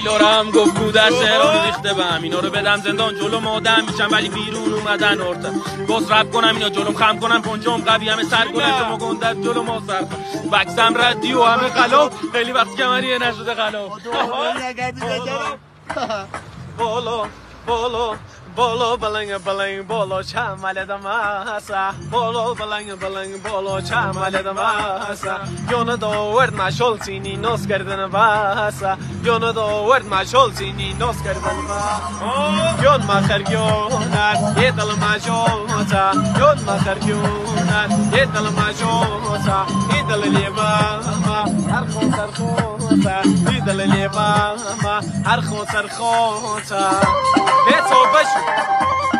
لورم گفت گودسته رو ریخته بهم، اینا رو بدم زندان جلو مادم میشم ولی بیرون اومدن ارته. گست رب کنم اینا جلوم خم کنم پنجم قوی همه سر کنم شما گندت جلو ما سر بکسم ردی و همه خلاف خیلی وقت کمریه نشده خلاف. بالا بالا بالا بلنگ بلنگ بالا چمل دماسا بالا بلنگ بلنگ بالا چمل دماسا یون داورد مشال سینی ناس کردن باسا یون داورد مشال سینی ناس کردن با یون مخرگونن یه دل مجوزا یون مخرگونن یه دل مجوزا یه دل لیما هر خون سر خوزا یه دل لیما هر خون سر خوزا به تو بشو